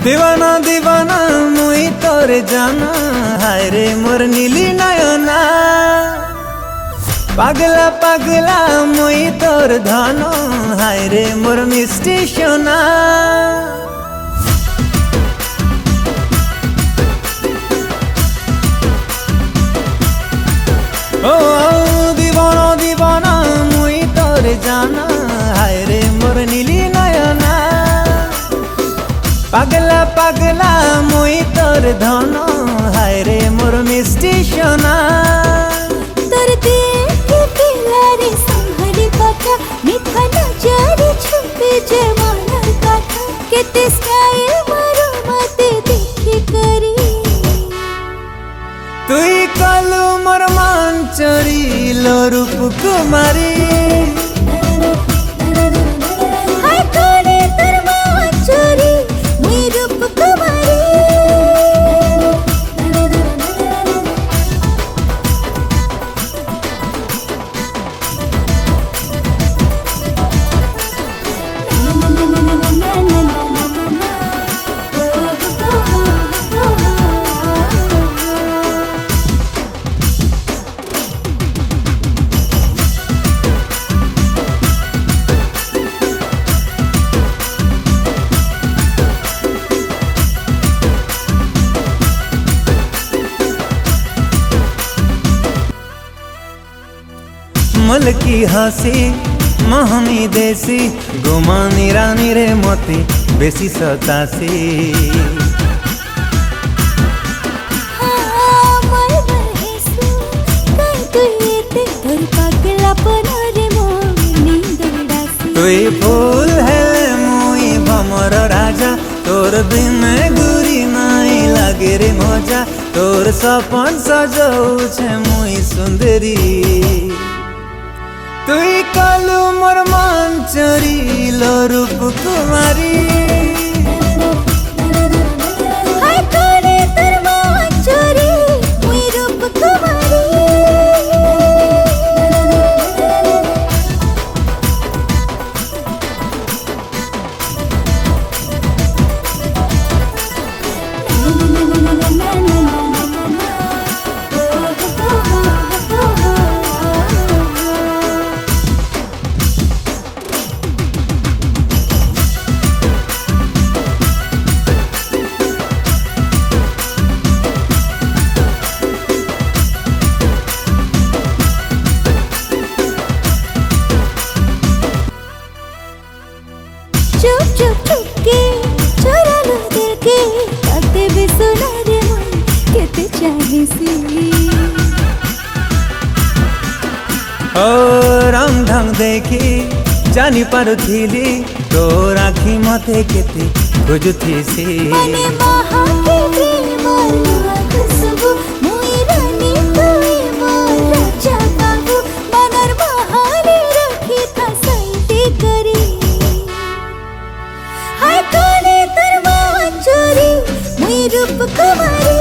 दीवाना दीवाना मुई तोरे जाना, हाय रे मोर नीली नयना। पागला पागला मुई तोर धनो, हाय रे मोर मिष्टी सोना। ओ दीवाना दीवाना मुई तोरे जाना, हाय रे मोर नीली नयना। पागला पागला मुई तोर धनो, हाय रे मोर मिष्टी सोना। तोर देखे पिलारे संभली पाखा, मिठा नजर छुपे जवाना काठा। केते स्टाइल मारो मते देखी करी, तुई कलु मोर मांचरी लो रूप कुमारी। मुल्की हसी महमी देसी, गुमानी रानी रे मोती बेसी सतासी। तुई फूल है मुई भमर राजा, तोर बिन गुरी नाई लागे रे मजा। तोर सपन सजाऊ छे मुई सुंदरी, तुई कलु मोर मांचरी लो रूप कुमारी। चुप चुप चुप के चोरा लो दिल के, बातें भी सुना रे मन केते चाहे सी। ओ रंग ढंग देखी जानी पारुथिली, तोर आँखी मते केते खोजुथी सी। मने महा के प्रेम लुआ खुशबू, मुई रानी तुई मोर राजा बाबू। मनर महारे रखी था संती करी, हाय कोने तोर मांचरी मुई रूप कुमारी।